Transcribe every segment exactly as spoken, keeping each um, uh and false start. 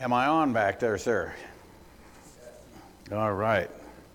Am I on back there, sir? All right.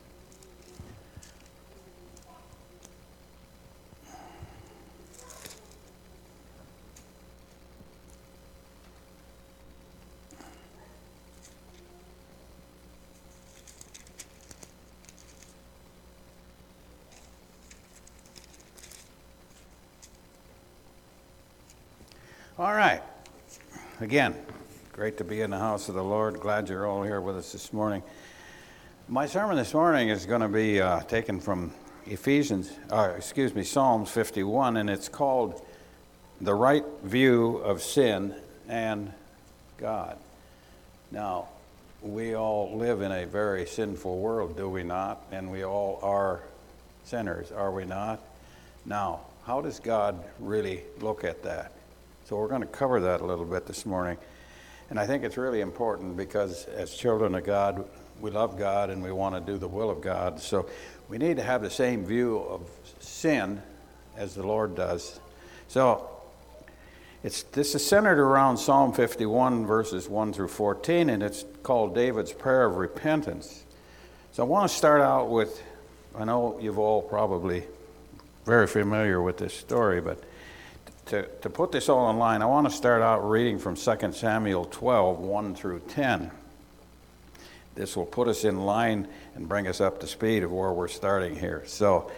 All right. Again, great to be in the house of the Lord. Glad you're all here with us this morning. My sermon this morning is going to be uh, taken from Ephesians, uh, excuse me, Psalms fifty-one, and it's called The Right View of Sin and God. Now, we all live in a very sinful world, do we not? And we all are sinners, are we not? Now, how does God really look at that? So we're going to cover that a little bit this morning. And I think it's really important because as children of God, we love God and we want to do the will of God. So we need to have the same view of sin as the Lord does. So it's this is centered around Psalm fifty-one, verses one through fourteen, and it's called David's Prayer of Repentance. So I want to start out with, I know you've all probably very familiar with this story, but To, to put this all in line, I want to start out reading from Second Samuel twelve, one through ten. This will put us in line and bring us up to speed of where we're starting here. So,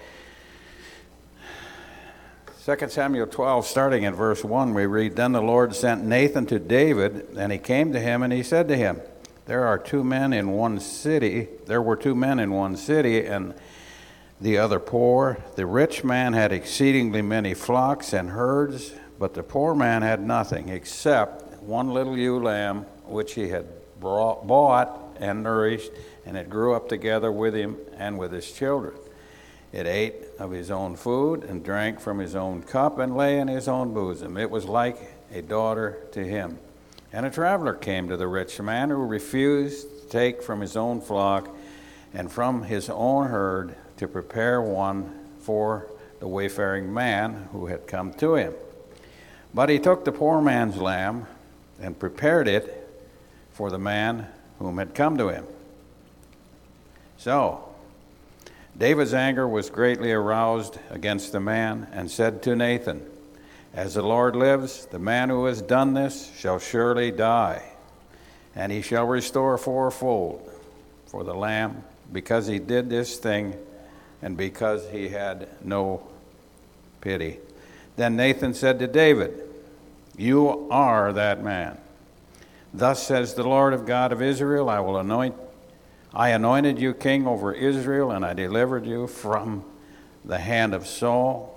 Second Samuel twelve, starting at verse one, we read, "Then the Lord sent Nathan to David, and he came to him, and he said to him, There are two men in one city, there were two men in one city, and the other poor. The rich man had exceedingly many flocks and herds, but the poor man had nothing except one little ewe lamb, which he had brought, bought and nourished, and it grew up together with him and with his children. It ate of his own food and drank from his own cup and lay in his own bosom. It was like a daughter to him. And a traveler came to the rich man who refused to take from his own flock and from his own herd to prepare one for the wayfaring man who had come to him. But he took the poor man's lamb and prepared it for the man whom had come to him. So David's anger was greatly aroused against the man and said to Nathan, As the Lord lives, the man who has done this shall surely die, and he shall restore fourfold for the lamb, because he did this thing and because he had no pity. Then Nathan said to David, You are that man. Thus says the Lord of God of Israel, I will anoint, I anointed you king over Israel, and I delivered you from the hand of Saul.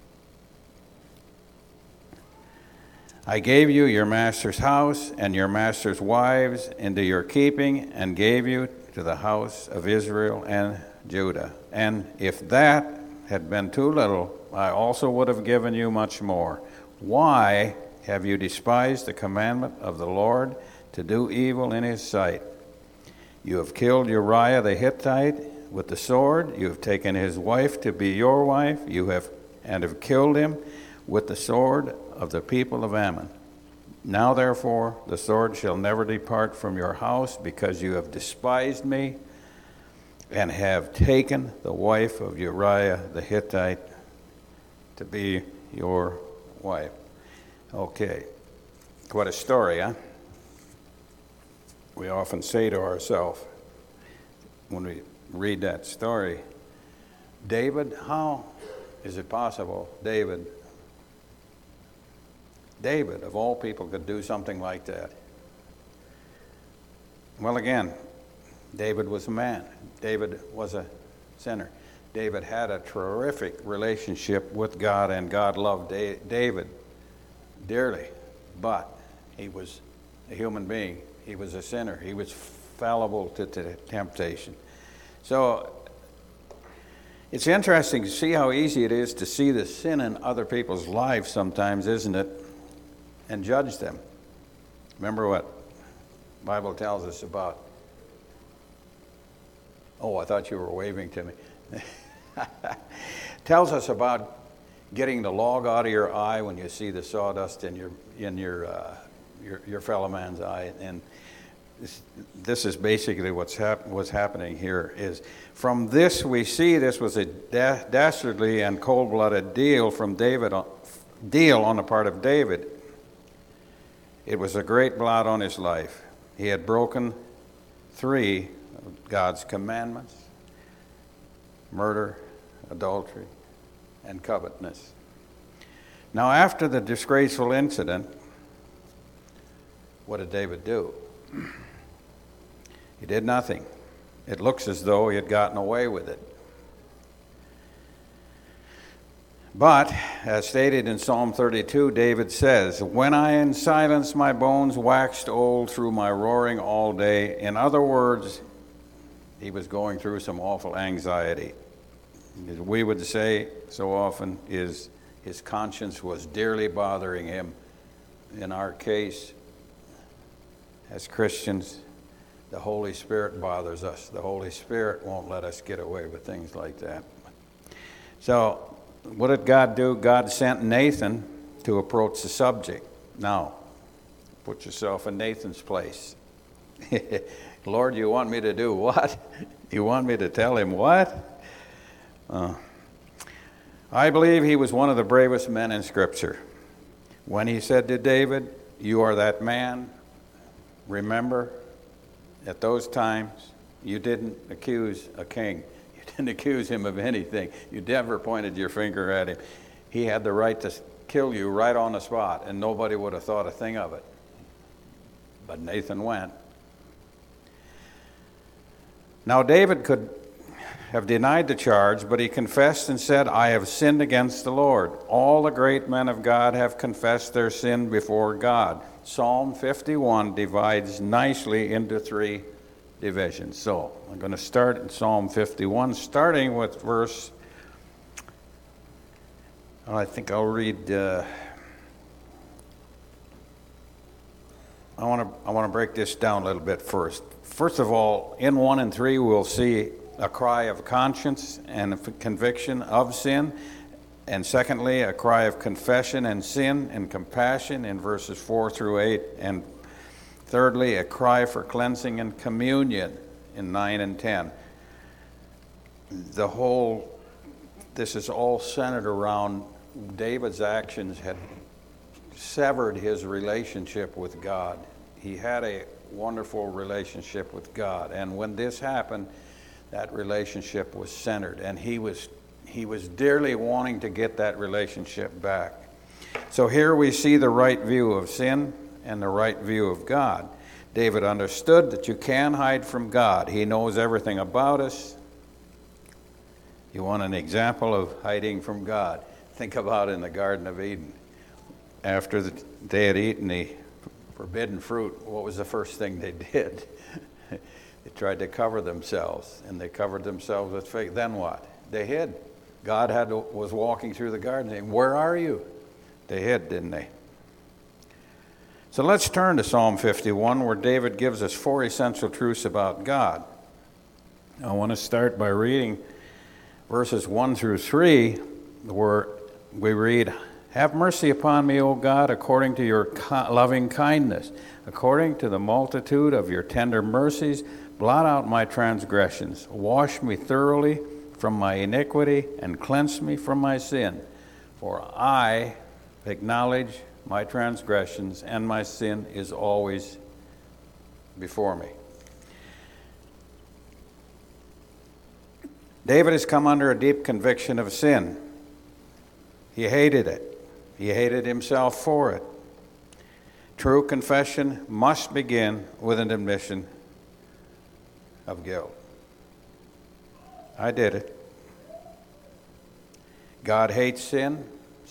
I gave you your master's house and your master's wives into your keeping, and gave you to the house of Israel and Judah. And if that had been too little, I also would have given you much more. Why have you despised the commandment of the Lord to do evil in his sight? You have killed Uriah the Hittite with the sword. You have taken his wife to be your wife. You have and have killed him with the sword of the people of Ammon. Now therefore the sword shall never depart from your house, because you have despised me and have taken the wife of Uriah the Hittite to be your wife." Okay, what a story, huh? We often say to ourselves when we read that story, David, how is it possible David, David of all people could do something like that? Well, again, David was a man. David was a sinner. David had a terrific relationship with God, and God loved David dearly. But he was a human being. He was a sinner. He was fallible to, to temptation. So it's interesting to see how easy it is to see the sin in other people's lives sometimes, isn't it? And judge them. Remember what the Bible tells us about. Oh, I thought you were waving to me. Tells us about getting the log out of your eye when you see the sawdust in your in your uh, your, your fellow man's eye, and this, this is basically what's, hap- what's happening here is, from this we see this was a da- dastardly and cold-blooded deal from David, on, deal on the part of David. It was a great blot on his life. He had broken three of God's commandments: murder, adultery, and covetousness. Now, after the disgraceful incident, what did David do? He did nothing. It looks as though he had gotten away with it. But, as stated in Psalm thirty-two, David says, "When I in silence my bones waxed old through my roaring all day." In other words, he was going through some awful anxiety. As we would say so often, is his conscience was dearly bothering him. In our case, as Christians, the Holy Spirit bothers us. The Holy Spirit won't let us get away with things like that. So, what did God do? God sent Nathan to approach the subject. Now, put yourself in Nathan's place. Lord, you want me to do what? You want me to tell him what? Uh, I believe he was one of the bravest men in Scripture. When he said to David, "You are that man," remember, at those times, you didn't accuse a king. You didn't accuse him of anything. You never pointed your finger at him. He had the right to kill you right on the spot, and nobody would have thought a thing of it. But Nathan went. Now, David could have denied the charge, but he confessed and said, "I have sinned against the Lord." All the great men of God have confessed their sin before God. Psalm fifty-one divides nicely into three divisions. So I'm going to start in Psalm fifty-one, starting with verse, I think I'll read, uh, I want to I want to break this down a little bit first. First of all, in one and three, we'll see a cry of conscience and a conviction of sin. And secondly, a cry of confession and sin and compassion in verses four through eight. And thirdly, a cry for cleansing and communion in nine and ten. The whole, this is all centered around David's actions had severed his relationship with God. He had a wonderful relationship with God. And when this happened, that relationship was centered. And he was He was dearly wanting to get that relationship back. So here we see the right view of sin and the right view of God. David understood that you can hide from God. He knows everything about us. You want an example of hiding from God? Think about in the Garden of Eden. After the, they had eaten the forbidden fruit, what was the first thing they did? They tried to cover themselves, and they covered themselves with fig. Then what? They hid. God had to, was walking through the garden saying, "Where are you?" They hid, didn't they? So let's turn to Psalm fifty-one, where David gives us four essential truths about God. I want to start by reading verses one through three, where we read, "Have mercy upon me, O God, according to your loving kindness. According to the multitude of your tender mercies, blot out my transgressions. Wash me thoroughly from my iniquity and cleanse me from my sin. For I acknowledge my transgressions, and my sin is always before me." David has come under a deep conviction of sin. He hated it. He hated himself for it. True confession must begin with an admission of guilt. I did it. God hates sin.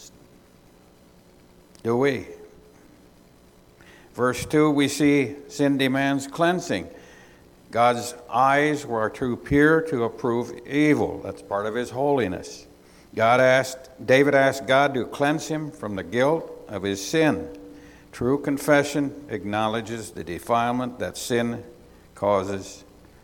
Do we? Verse two, we see sin demands cleansing. God's eyes were too pure to approve evil. That's part of his holiness. God asked, David asked God to cleanse him from the guilt of his sin. True confession acknowledges the defilement that sin causes.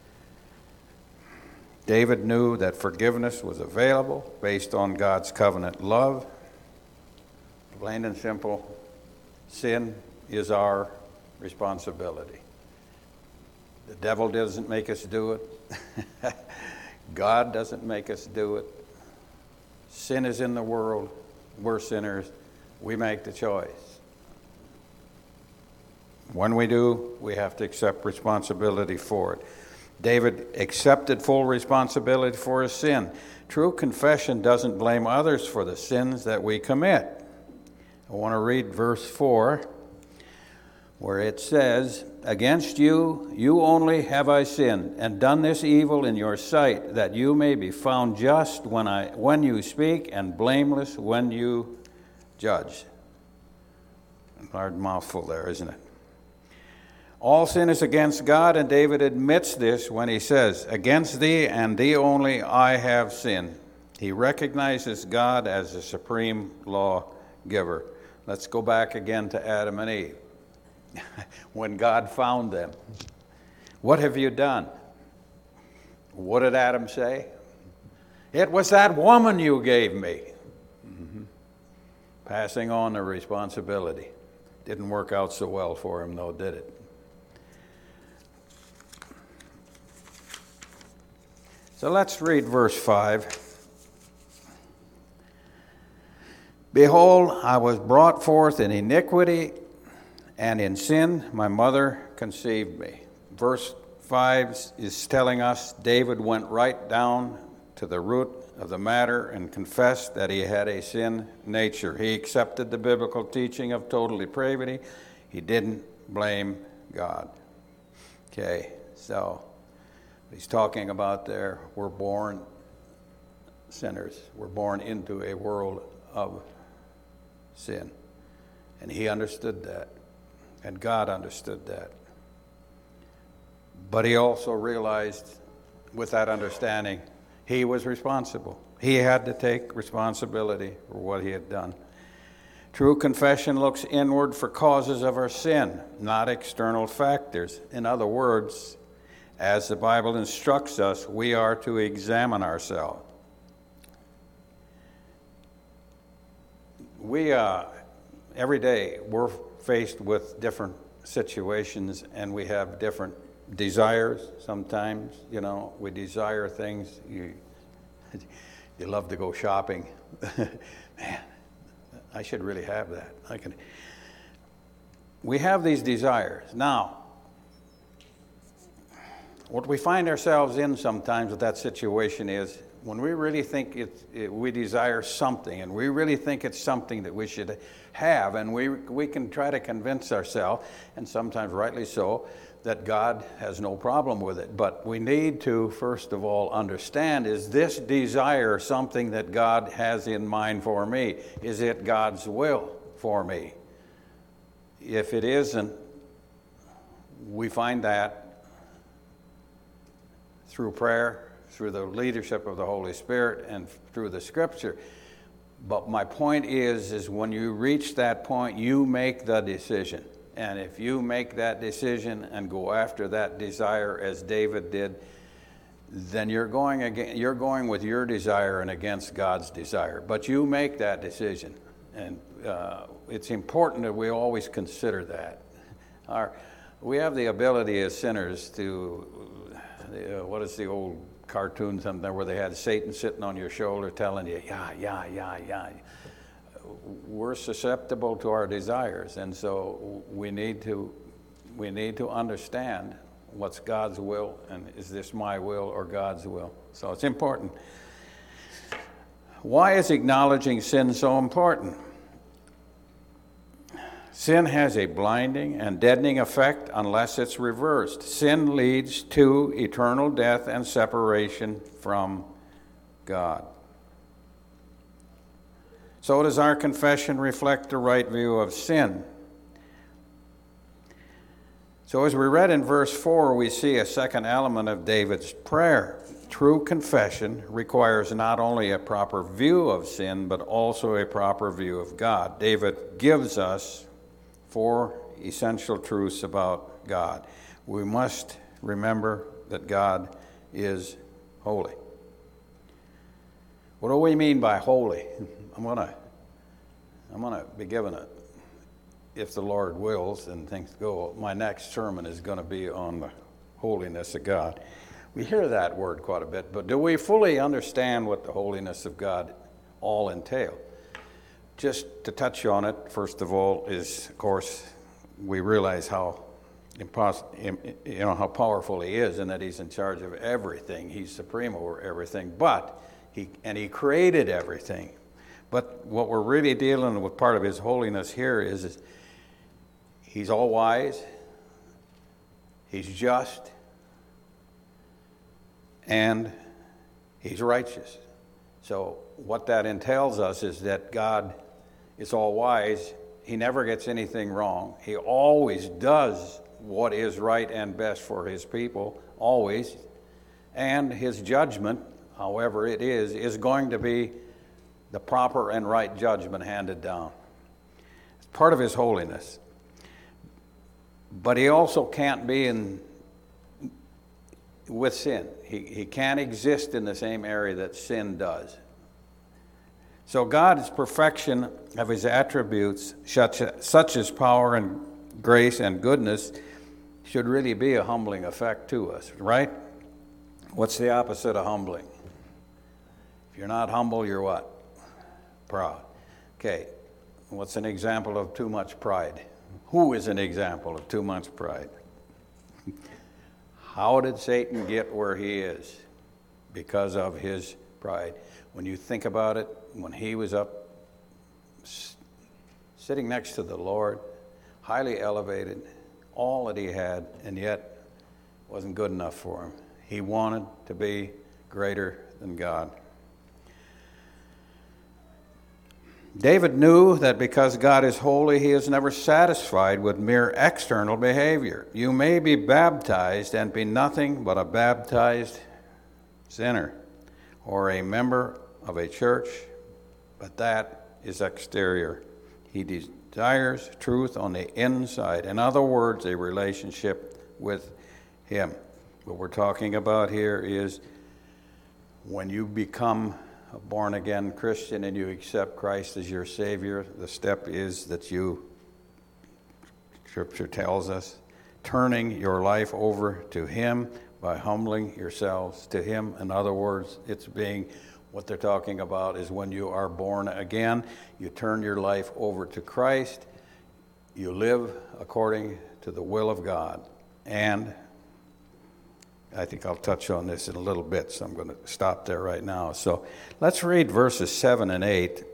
David knew that forgiveness was available based on God's covenant love. Plain and simple, sin is our responsibility. The devil doesn't make us do it. God doesn't make us do it. Sin is in the world. We're sinners. We make the choice. When we do, we have to accept responsibility for it. David accepted full responsibility for his sin. True confession doesn't blame others for the sins that we commit. I want to read verse four, where it says, "Against you, you only have I sinned, and done this evil in your sight, that you may be found just when I when you speak, and blameless when you judge." A hard mouthful there, isn't it? All sin is against God, and David admits this when he says, "Against thee and thee only I have sinned." He recognizes God as the supreme lawgiver. Let's go back again to Adam and Eve. When God found them, what have you done? What did Adam say? "It was that woman you gave me." Mm-hmm. Passing on the responsibility. Didn't work out so well for him, though, did it? So let's read verse five. "Behold, I was brought forth in iniquity, and in sin my mother conceived me." Verse five is telling us David went right down to the root of the matter and confessed that he had a sin nature. He accepted the biblical teaching of total depravity. He didn't blame God. Okay, so he's talking about there, we're born sinners. We're born into a world of sin. And he understood that. And God understood that. But he also realized with that understanding, he was responsible. He had to take responsibility for what he had done. True confession looks inward for causes of our sin, not external factors. In other words, as the Bible instructs us, we are to examine ourselves. We, uh, every day, we're faced with different situations, and we have different desires sometimes. You know, we desire things. You, you love to go shopping. Man, I should really have that. I can. We have these desires. Now, what we find ourselves in sometimes with that situation is when we really think it, it, we desire something, and we really think it's something that we should have, and we we can try to convince ourselves, and sometimes rightly so, that God has no problem with it. But we need to, first of all, understand, is this desire something that God has in mind for me? Is it God's will for me? If it isn't, we find that through prayer, through the leadership of the Holy Spirit, and through the Scripture. But my point is, is when you reach that point, you make the decision. And if you make that decision and go after that desire as David did, then you're going again, you're going with your desire and against God's desire. But you make that decision. And uh, it's important that we always consider that. Our, we have the ability as sinners to, uh, what is the old cartoon something where they had Satan sitting on your shoulder telling you, yeah, yeah, yeah, yeah. We're susceptible to our desires, and so we need to we need to understand what's God's will, and is this my will or God's will? So it's important. Why is acknowledging sin so important? Sin has a blinding and deadening effect unless it's reversed. Sin leads to eternal death and separation from God. So does our confession reflect the right view of sin? So as we read in verse four, we see a second element of David's prayer. True confession requires not only a proper view of sin, but also a proper view of God. David gives us four essential truths about God. We must remember that God is holy. What do we mean by holy? I'm gonna, I'm gonna be given it, if the Lord wills and things go. My next sermon is going to be on the holiness of God. We hear that word quite a bit, but do we fully understand what the holiness of God all entail? Just to touch on it, first of all, is, of course, we realize how impos- you know, how powerful he is and that he's in charge of everything. He's supreme over everything, but he and he created everything. But what we're really dealing with, part of his holiness here is, is he's all wise, he's just, and he's righteous. So what that entails us is that God is all wise. He never gets anything wrong. He always does what is right and best for his people, always. And his judgment, however it is, is going to be the proper and right judgment handed down. It's part of his holiness. But he also can't be in with sin. He, he can't exist in the same area that sin does. So God's perfection of his attributes, such, such as power and grace and goodness, should really be a humbling effect to us, right? What's the opposite of humbling? If you're not humble, you're what? Proud. Okay, what's an example of too much pride? Who is an example of too much pride? How did Satan get where he is? Because of his pride. When you think about it, when he was up sitting next to the Lord, highly elevated, all that he had, and yet wasn't good enough for him. He wanted to be greater than God. David knew that because God is holy, he is never satisfied with mere external behavior. You may be baptized and be nothing but a baptized sinner or a member of a church, but that is exterior. He desires truth on the inside. In other words, a relationship with him. What we're talking about here is when you become a born-again Christian and you accept Christ as your Savior, the step is that you, Scripture tells us, turning your life over to him by humbling yourselves to him. In other words, it's being, what they're talking about is when you are born again, you turn your life over to Christ, you live according to the will of God. And I think I'll touch on this in a little bit, so I'm going to stop there right now. So let's read verses seven and eight.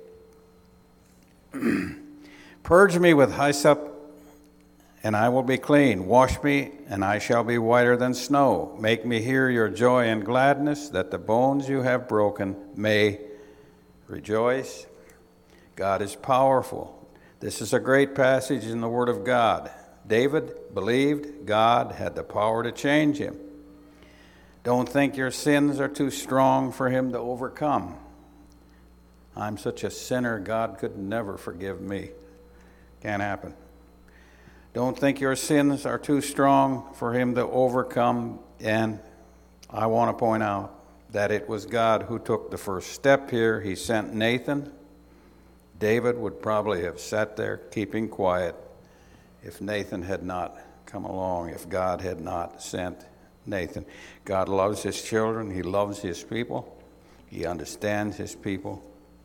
Purge me with hyssop, and I will be clean. Wash me, and I shall be whiter than snow. Make me hear your joy and gladness, that the bones you have broken may rejoice. God is powerful. This is a great passage in the Word of God. David believed God had the power to change him. Don't think your sins are too strong for him to overcome. I'm such a sinner, God could never forgive me. Can't happen. Don't think your sins are too strong for him to overcome. And I want to point out that it was God who took the first step here. He sent Nathan. David would probably have sat there keeping quiet if Nathan had not come along, if God had not sent Nathan. God loves his children. He loves his people. He understands his people.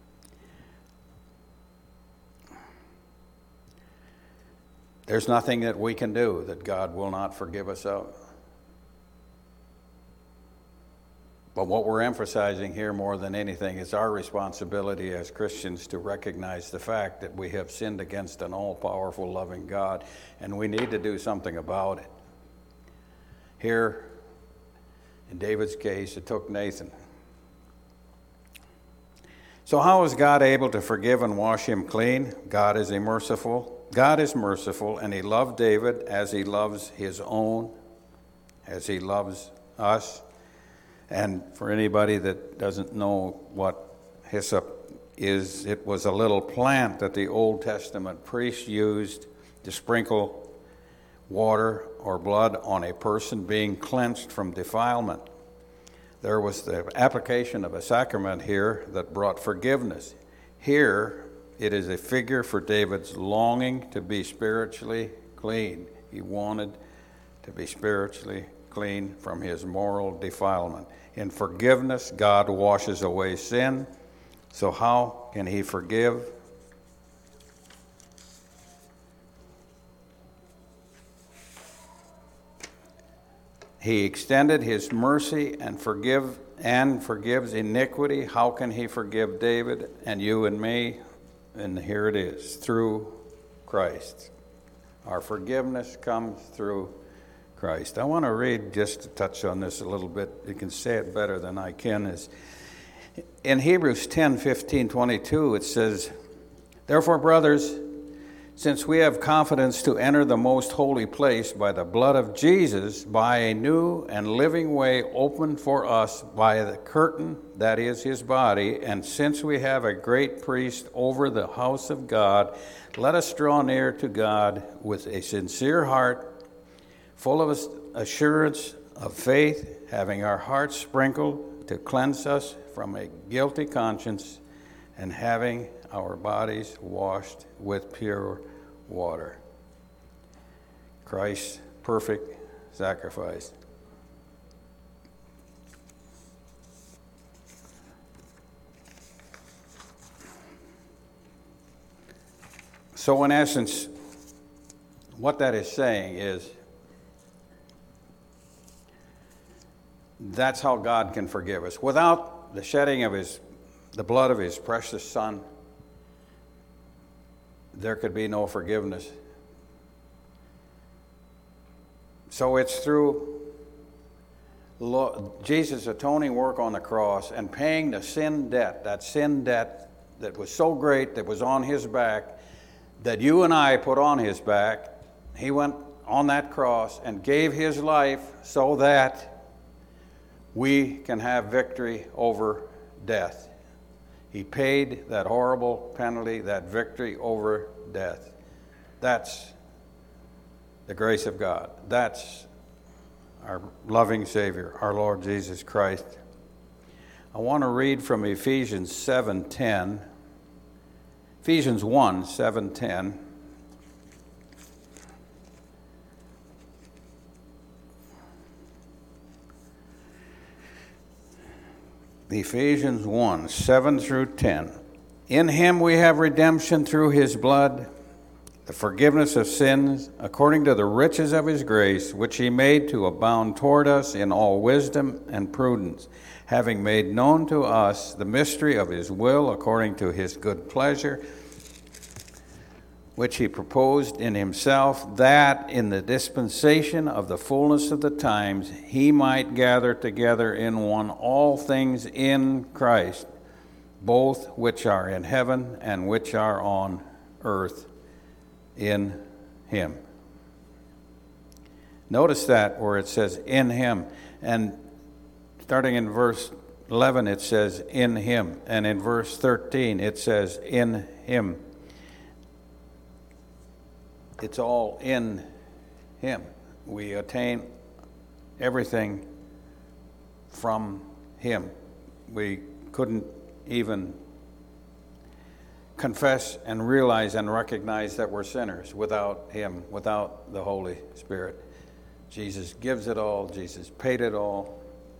There's nothing that we can do that God will not forgive us of. But what we're emphasizing here more than anything is our responsibility as Christians to recognize the fact that we have sinned against an all-powerful, loving God, and we need to do something about it. Here, in David's case, it took Nathan. So how is God able to forgive and wash him clean? God is a merciful. God is merciful, and he loved David as he loves his own, as he loves us. And for anybody that doesn't know what hyssop is, it was a little plant that the Old Testament priests used to sprinkle water or blood on a person being cleansed from defilement. There was the application of a sacrament here that brought forgiveness. Here, it is a figure for David's longing to be spiritually clean. He wanted to be spiritually clean from his moral defilement. In forgiveness, God washes away sin. So how can he forgive? He extended his mercy and forgive and forgives iniquity. How can he forgive David and you and me? And here it is, through Christ. Our forgiveness comes through Christ. I want to read, just to touch on this a little bit. You can say it better than I can. Is in Hebrews ten, fifteen, twenty-two, it says, "Therefore, brothers, since we have confidence to enter the most holy place by the blood of Jesus, by a new and living way opened for us by the curtain, that is his body, and since we have a great priest over the house of God, let us draw near to God with a sincere heart, full of assurance of faith, having our hearts sprinkled to cleanse us from a guilty conscience, and having our bodies washed with pure water." Christ's perfect sacrifice. So in essence, what that is saying is that's how God can forgive us. Without the shedding of his, the blood of his precious Son, there could be no forgiveness. So it's through Jesus' atoning work on the cross and paying the sin debt, that sin debt that was so great, that was on his back, that you and I put on his back. He went on that cross and gave his life so that we can have victory over death. He paid that horrible penalty, that victory over death. That's the grace of God. That's our loving Savior, our Lord Jesus Christ. I want to read from Ephesians seven ten. Ephesians one, seven, ten. Ephesians one, seven through ten. "In him we have redemption through his blood, the forgiveness of sins, according to the riches of his grace, which he made to abound toward us in all wisdom and prudence, having made known to us the mystery of his will, according to his good pleasure, which he proposed in himself, that in the dispensation of the fullness of the times he might gather together in one all things in Christ, both which are in heaven and which are on earth, in him." Notice that where it says in him, and starting in verse eleven it says in him, and in verse thirteen it says in him. It's all in him. We attain everything from him. We couldn't even confess and realize and recognize that we're sinners without him, without the Holy Spirit. Jesus gives it all. Jesus paid it all.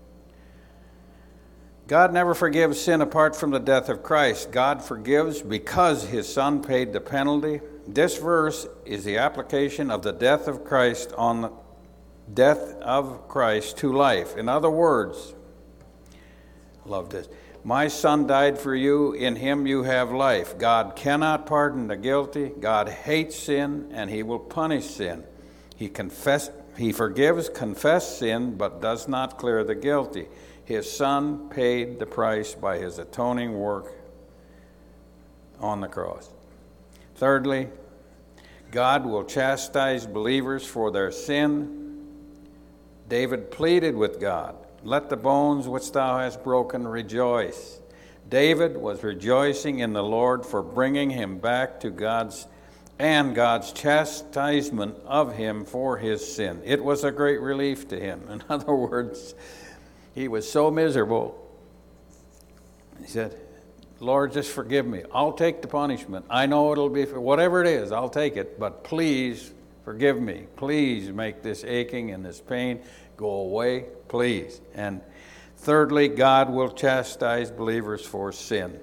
God never forgives sin apart from the death of Christ. God forgives because his Son paid the penalty. This verse is the application of the death of Christ on the death of Christ to life. In other words, I love this. My Son died for you. In him you have life. God cannot pardon the guilty. God hates sin, and he will punish sin. He confess, he forgives confessed sin, but does not clear the guilty. His Son paid the price by his atoning work on the cross. Thirdly, God will chastise believers for their sin. David pleaded with God, "Let the bones which thou hast broken rejoice." David was rejoicing in the Lord for bringing him back to God's and God's chastisement of him for his sin. It was a great relief to him. In other words, he was so miserable. He said, "Lord, just forgive me. I'll take the punishment. I know it'll be, for whatever it is, I'll take it, but please forgive me. Please make this aching and this pain go away, please. And thirdly, God will chastise believers for sin.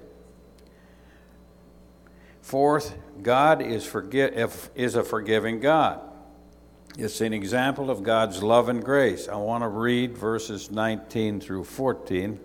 Fourth, God is forgi- is a forgiving God. It's an example of God's love and grace. I want to read verses nineteen through fourteen.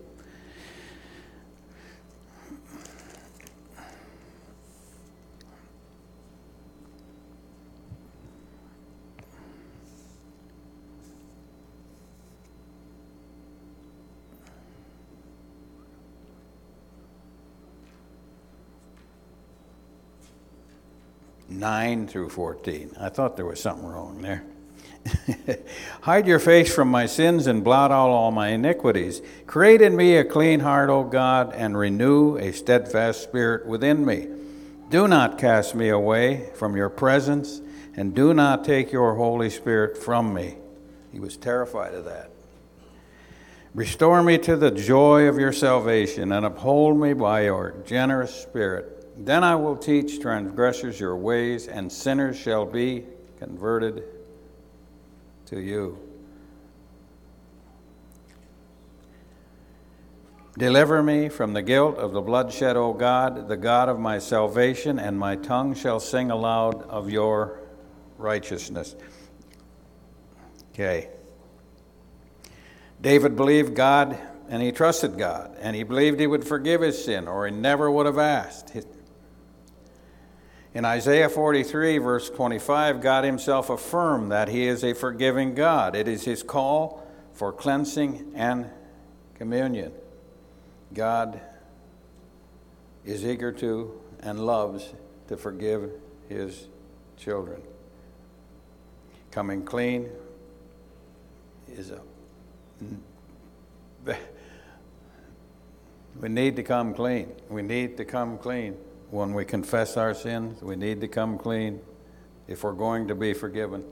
nine through fourteen. I thought there was something wrong there. Hide your face from my sins and blot out all my iniquities. Create in me a clean heart, O God, and renew a steadfast spirit within me. Do not cast me away from your presence, and do not take your Holy Spirit from me. He was terrified of that. Restore me to the joy of your salvation, and uphold me by your generous spirit. Then I will teach transgressors your ways, and sinners shall be converted to you. Deliver me from the guilt of the bloodshed, O God, the God of my salvation, and my tongue shall sing aloud of your righteousness. Okay. David believed God, and he trusted God, and he believed he would forgive his sin, or he never would have asked. In Isaiah forty-three, verse twenty-five, God himself affirmed that he is a forgiving God. It is his call for cleansing and communion. God is eager to and loves to forgive his children. Coming clean is a... We need to come clean. We need to come clean. When we confess our sins, we need to come clean if we're going to be forgiven.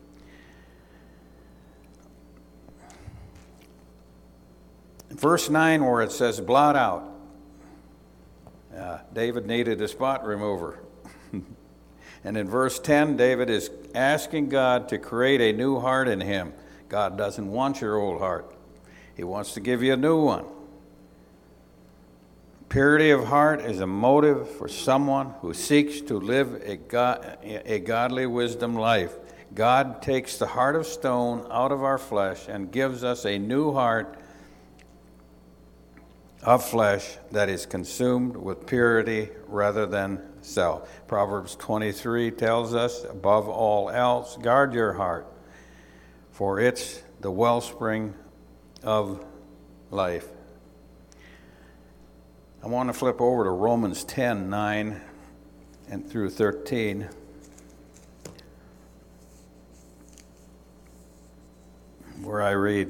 Verse nine, where it says, blot out. Uh, David needed a spot remover. And in verse ten, David is asking God to create a new heart in him. God doesn't want your old heart. He wants to give you a new one. Purity of heart is a motive for someone who seeks to live a, God, a godly wisdom life. God takes the heart of stone out of our flesh and gives us a new heart of flesh that is consumed with purity rather than self. Proverbs twenty-three tells us, above all else, guard your heart, for it's the wellspring of life. I want to flip over to Romans ten, nine and through thirteen. Where I read,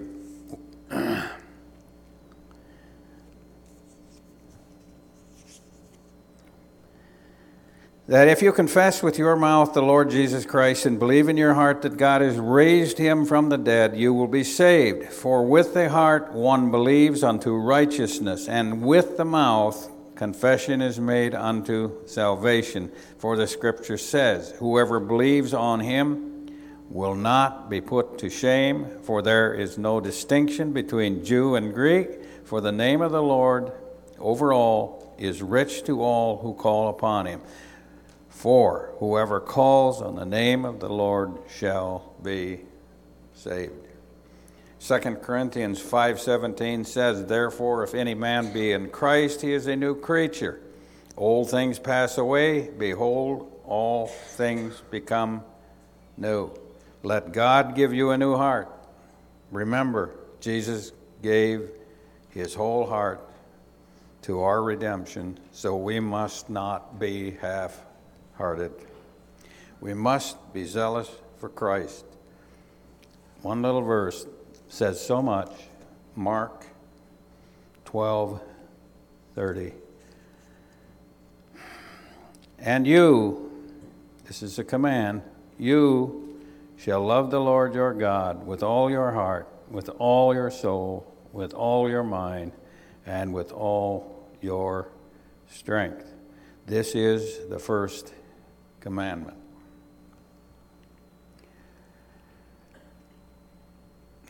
that if you confess with your mouth the Lord Jesus Christ and believe in your heart that God has raised him from the dead, you will be saved. For with the heart one believes unto righteousness, and with the mouth confession is made unto salvation. For the Scripture says, whoever believes on him will not be put to shame, for there is no distinction between Jew and Greek, for the name of the Lord over all is rich to all who call upon him. For whoever calls on the name of the Lord shall be saved. Second Corinthians five seventeen says, therefore, if any man be in Christ, he is a new creature. Old things pass away. Behold, all things become new. Let God give you a new heart. Remember, Jesus gave his whole heart to our redemption, so we must not be half-hearted. We must be zealous for Christ. One little verse says so much. Mark twelve thirty. And you, this is a command, you shall love the Lord your God with all your heart, with all your soul, with all your mind, and with all your strength. This is the first commandment.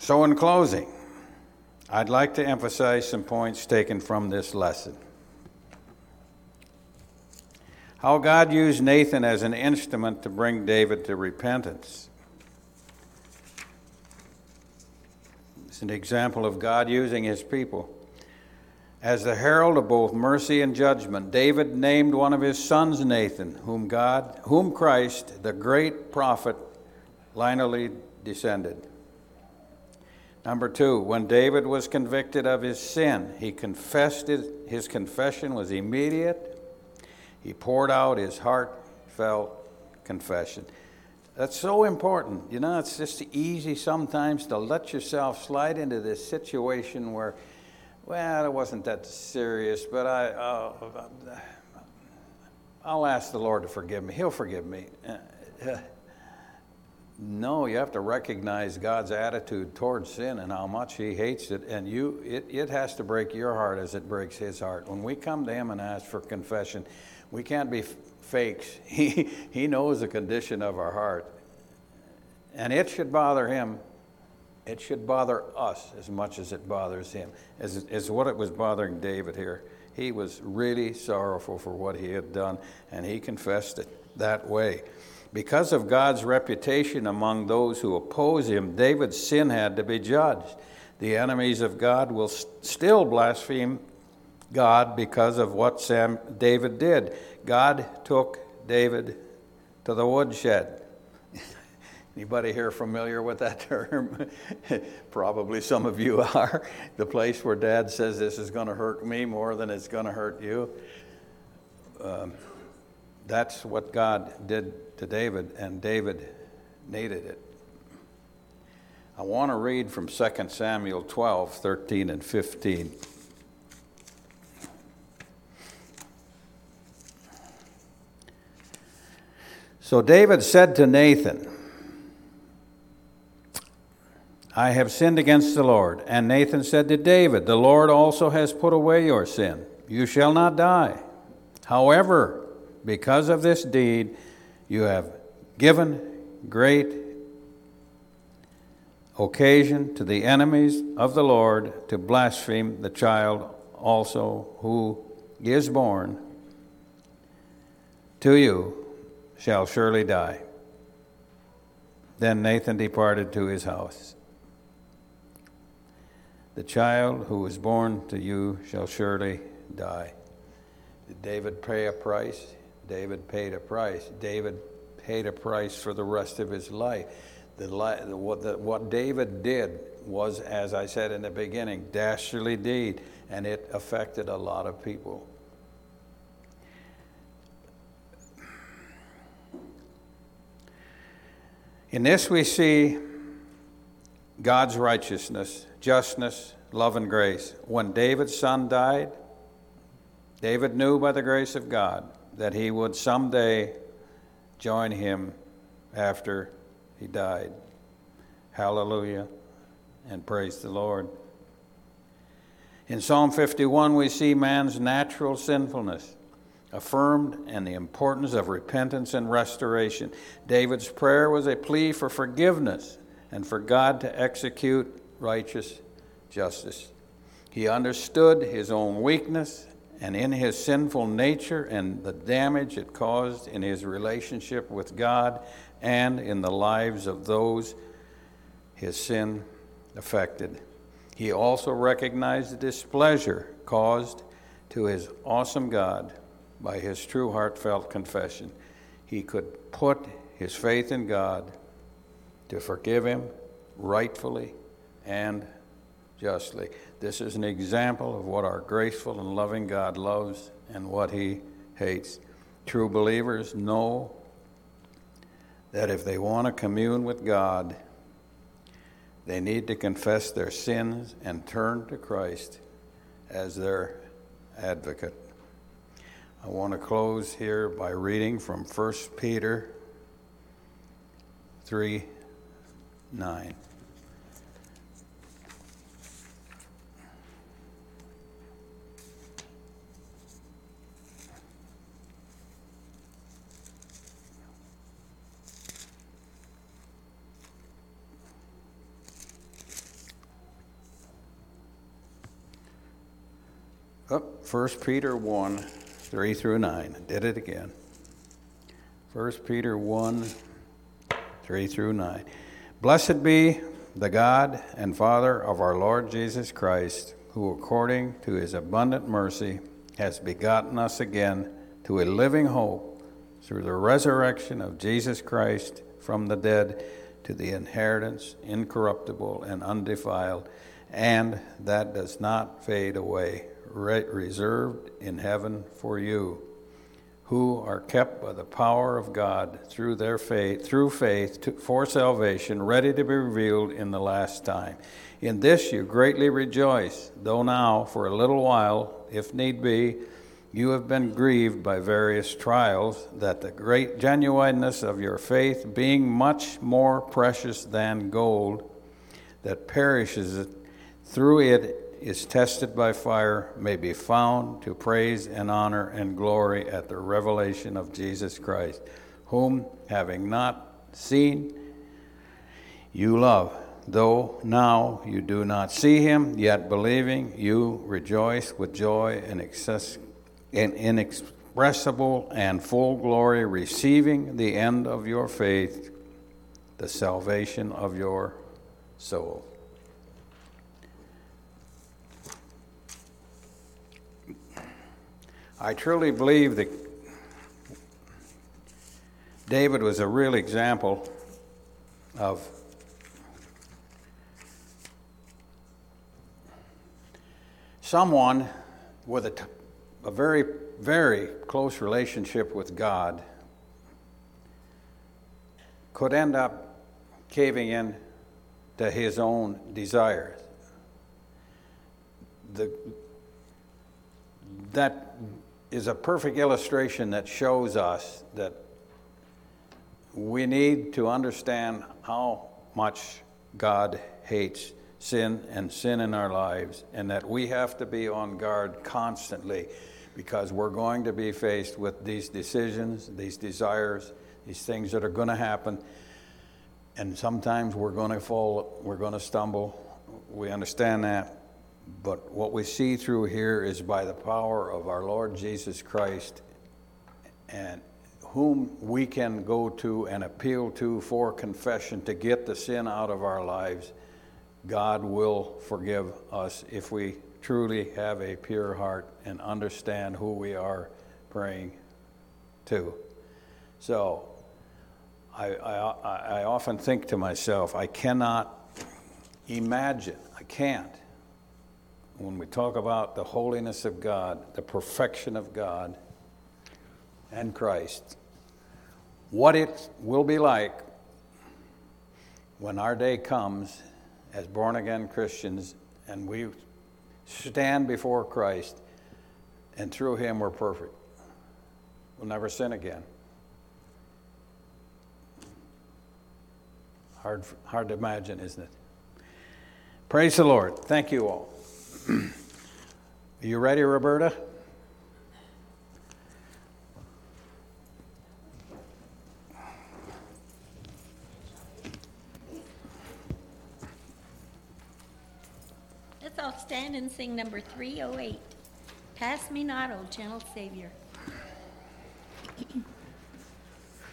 So in closing, I'd like to emphasize some points taken from this lesson. How God used Nathan as an instrument to bring David to repentance. It's an example of God using his people. As the herald of both mercy and judgment, David named one of his sons Nathan, whom God, whom Christ, the great prophet, lineally descended. Number two, when David was convicted of his sin, he confessed it. His confession was immediate. He poured out his heartfelt confession. That's so important. You know, it's just easy sometimes to let yourself slide into this situation where, well, it wasn't that serious, but I, uh, I'll ask the Lord to forgive me. He'll forgive me. No, you have to recognize God's attitude towards sin and how much he hates it, and you it, it has to break your heart as it breaks his heart. When we come to him and ask for confession, we can't be fakes. He, he knows the condition of our heart, and it should bother him. It should bother us as much as it bothers him, as, as what it was bothering David here. He was really sorrowful for what he had done, and he confessed it that way. Because of God's reputation among those who oppose him, David's sin had to be judged. The enemies of God will st- still blaspheme God because of what Sam David did. God took David to the woodshed. Anybody here familiar with that term? Probably some of you are. The place where Dad says this is going to hurt me more than it's going to hurt you. Um, that's what God did to David, and David needed it. I want to read from Second Samuel twelve, thirteen, and fifteen. So David said to Nathan, I have sinned against the Lord. And Nathan said to David, the Lord also has put away your sin. You shall not die. However, because of this deed, you have given great occasion to the enemies of the Lord to blaspheme the child also who is born to you shall surely die. Then Nathan departed to his house. The child who is born to you shall surely die. Did David pay a price? David paid a price. David paid a price for the rest of his life. The, the, what, the, what David did was, as I said in the beginning, dastardly deed, and it affected a lot of people. In this we see God's righteousness, justness, love, and grace. When David's son died, David knew by the grace of God that he would someday join him after he died. Hallelujah, and praise the Lord. In Psalm fifty-one, we see man's natural sinfulness affirmed and the importance of repentance and restoration. David's prayer was a plea for forgiveness and for God to execute righteous justice. He understood his own weakness and in his sinful nature and the damage it caused in his relationship with God and in the lives of those his sin affected. He also recognized the displeasure caused to his awesome God by his true heartfelt confession. He could put his faith in God to forgive him rightfully and justly. This is an example of what our graceful and loving God loves and what he hates. True believers know that if they want to commune with God, they need to confess their sins and turn to Christ as their advocate. I want to close here by reading from First Peter three nine. Oh, First Peter one, three through nine. Did it again. First Peter one, three through nine. Blessed be the God and Father of our Lord Jesus Christ, who according to his abundant mercy has begotten us again to a living hope through the resurrection of Jesus Christ from the dead, to the inheritance incorruptible and undefiled, and that does not fade away, re- reserved in heaven for you, who are kept by the power of God through their faith, through faith to, for salvation, ready to be revealed in the last time. In this you greatly rejoice, though now for a little while, if need be, you have been grieved by various trials, that the great genuineness of your faith, being much more precious than gold that perishes, through it is tested by fire, may be found to praise and honor and glory at the revelation of Jesus Christ, whom, having not seen, you love. Though now you do not see him, yet believing, you rejoice with joy and excess in inexpressible and full glory, receiving the end of your faith, the salvation of your soul. I truly believe that David was a real example of someone with a t- a very, very close relationship with God could end up caving in to his own desires. The, that is a perfect illustration that shows us that we need to understand how much God hates sin and sin in our lives, and that we have to be on guard constantly, because we're going to be faced with these decisions, these desires, these things that are going to happen. And sometimes we're going to fall, we're going to stumble. We understand that. But what we see through here is by the power of our Lord Jesus Christ, and whom we can go to and appeal to for confession to get the sin out of our lives. God will forgive us if we truly have a pure heart and understand who we are praying to. So I, I, I often think to myself, I cannot imagine, I can't, when we talk about the holiness of God, the perfection of God and Christ, what it will be like when our day comes as born-again Christians and we stand before Christ, and through him we're perfect. We'll never sin again. Hard, hard to imagine, isn't it? Praise the Lord. Thank you all. Are you ready, Roberta? Let's all stand and sing number three oh eight. Pass me not, O gentle Savior.